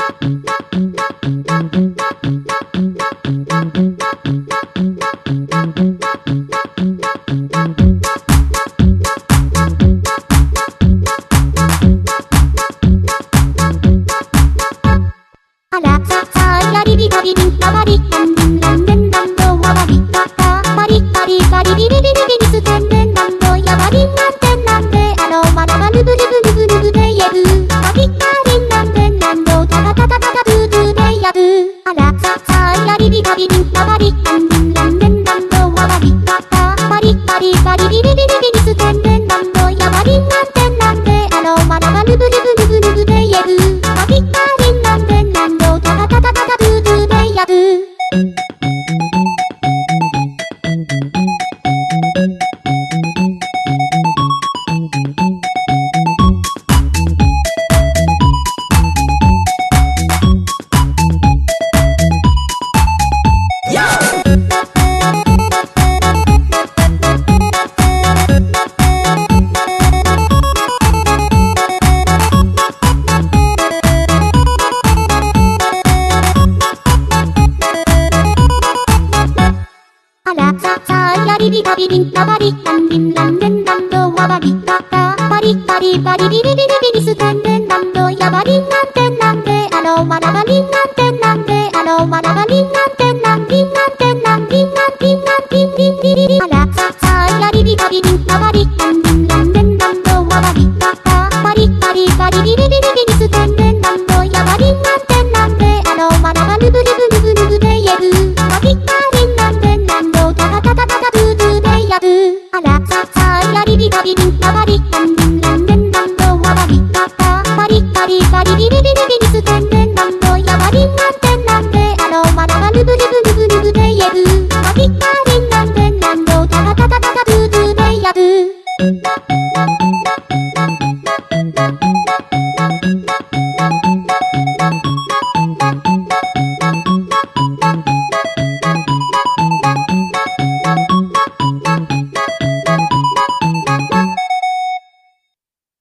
あらささやりびたびびんたばりたんびんらんでんらんどわわりたたばりたりばりびびびびびりすてんでんらんどやばりんなんてんなんであろまらばるぶるぶるぶるぶでやぶばびたりんなんでんなんどたたたたたたぶぶでやぶあらささやりびたびびんたばりたんびんらんでんらんどわわりたたばりたりばりびびびびびりすてんでんらんどやばりんなんてんなんであろまらばるぶるぶるぶるぶでやぶばびたりんなんでんなんどたたたたたたぶぶでやぶあらささやりびたびびんたばりたんびんらんでんらんどわばりたたばりたりばりびびびびびりすてんでんらんどやばりんなんてんなんであろまらばりんなんてんなんであろまらばりんなんてんなんりんなんてんなんりんなんりんなんりんりんりりりあらささやりびたびびんたばりたんびんらんでんらんどわばりたたばりたりばりびびびびびりすてんでんらんどやばりんなんてんなんであろまらばるぶるぶるぶるぶでやぶばびたりんなんでんなんどたたたたたたぶぶでやぶあらささやりびたびびんたばり